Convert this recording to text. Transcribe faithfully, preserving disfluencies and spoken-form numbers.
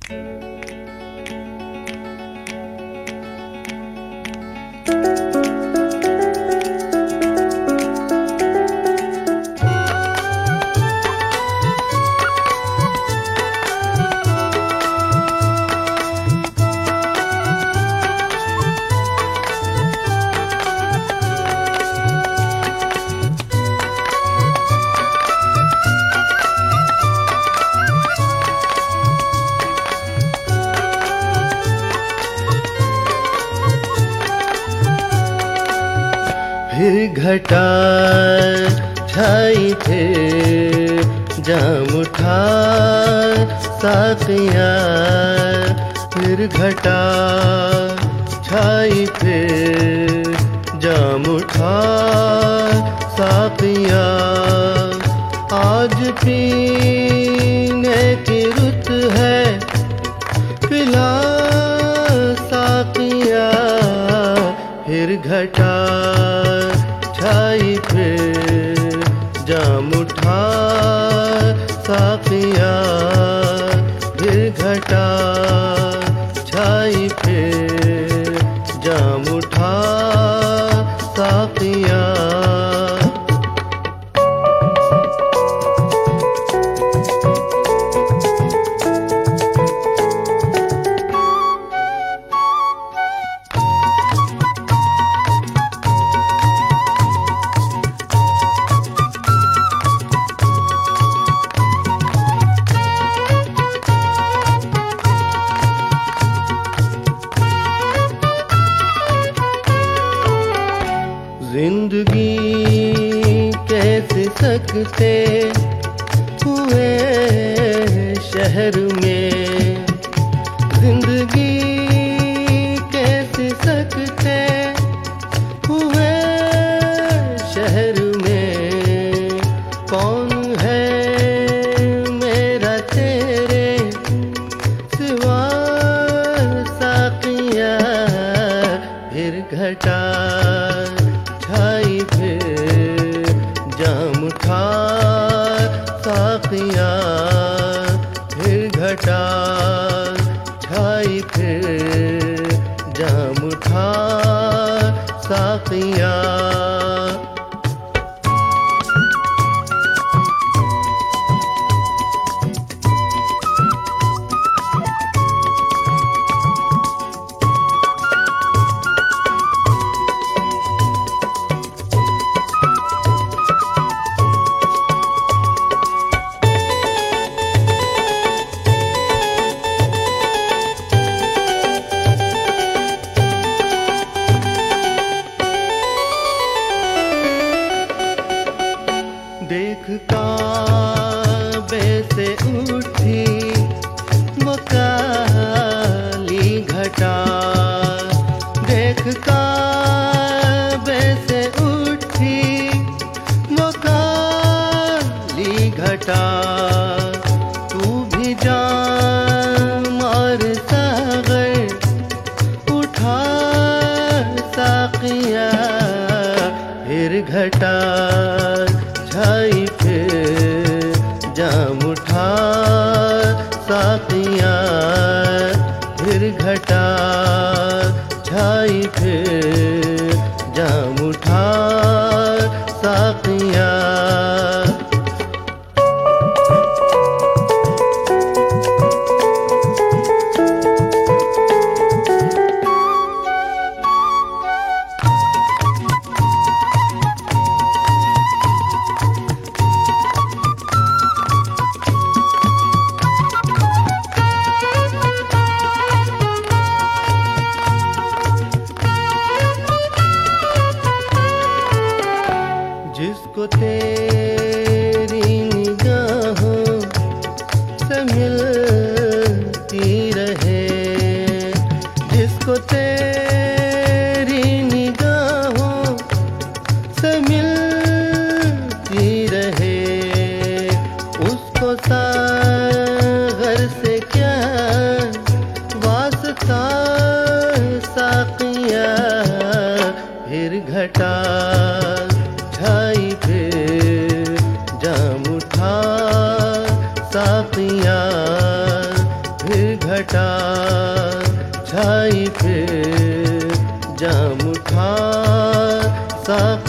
फिर घटा छाई थे जाम उठा साकिया, फिर घटा छाई थे जाम उठा साकिया। आज पीने की रुत है पिला साकिया, फिर घटा छाई फिर जाम उठा साकिया, फिर घटा छाई फिर जाम उठा साकिया। जिंदगी कैसे सकते हुए शहर में, जिंदगी कैसे सकते हुए शहर में। कौन है मेरा तेरे सिवा साकिया, फिर घटा छाई फिर जाम उठा साकिया, फिर घटा छाई फिर जाम उठा साकिया। देख काबे से उठी वो काली घटा, देख काबे से उठी वो काली घटा। तू भी जाम और सागर उठा साकिया, फिर घटा छाई फिर जाम उठा साकिया, फिर घटा छाई फिर जाम उठा साकिया। जिसको तेरी निगाहों से मिलती रहे, जिसको तेरी निगाहों से मिलती रहे, उसको सागर से क्या वास्ता साकिया, फिर घटा छाई फिर जाम उठा साकिया, फिर घटा घटा छाई फिर जाम उठा साफ